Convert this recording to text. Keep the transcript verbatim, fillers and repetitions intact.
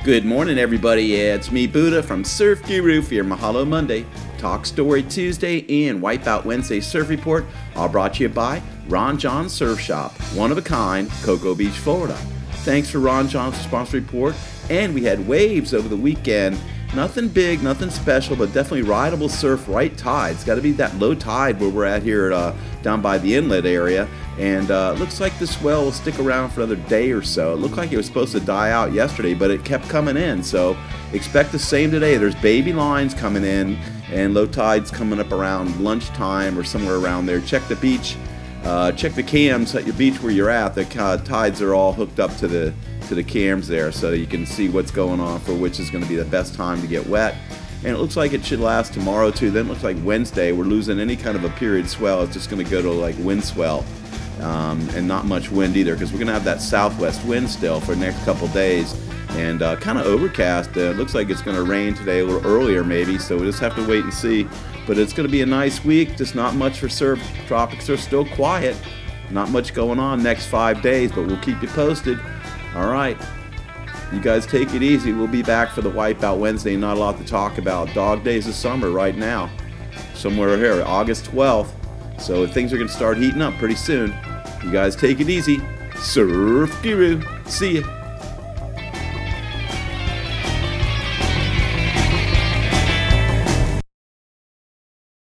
Good morning, everybody. It's me, Buddha, from Surf Guru for your Mahalo Monday, Talk Story Tuesday, and Wipeout Wednesday Surf Report, all brought to you by Ron John Surf Shop, one of a kind, Cocoa Beach, Florida. Thanks for Ron John's sponsor report. And we had waves over the weekend. Nothing big, nothing special, but definitely rideable surf, right tide. It's got to be that low tide where we're at here uh, down by the inlet area. And uh, it looks like the swell will stick around for another day or so. It looked like it was supposed to die out yesterday, but it kept coming in. So expect the same today. There's baby lines coming in, and low tide's coming up around lunchtime or somewhere around there. Check the beach. Uh, check the cams at your beach where you're at. The uh, tides are all hooked up to the to the cams there, so you can see what's going on for which is going to be the best time to get wet. And it looks like it should last tomorrow too. Then it looks like Wednesday we're losing any kind of a period swell. It's just going to go to like wind swell, um, and not much wind either, because we're going to have that southwest wind still for the next couple days. And uh, kind of overcast. Uh, it looks like it's going to rain today a little earlier maybe, so we'll just have to wait and see. But it's going to be a nice week, just not much for surf. Tropics are still quiet. Not much going on next five days, but we'll keep you posted. All right. You guys take it easy. We'll be back for the Wipeout Wednesday. Not a lot to talk about. Dog days of summer right now. Somewhere here, August twelfth. So things are going to start heating up pretty soon. You guys take it easy. Surf Guru. See ya.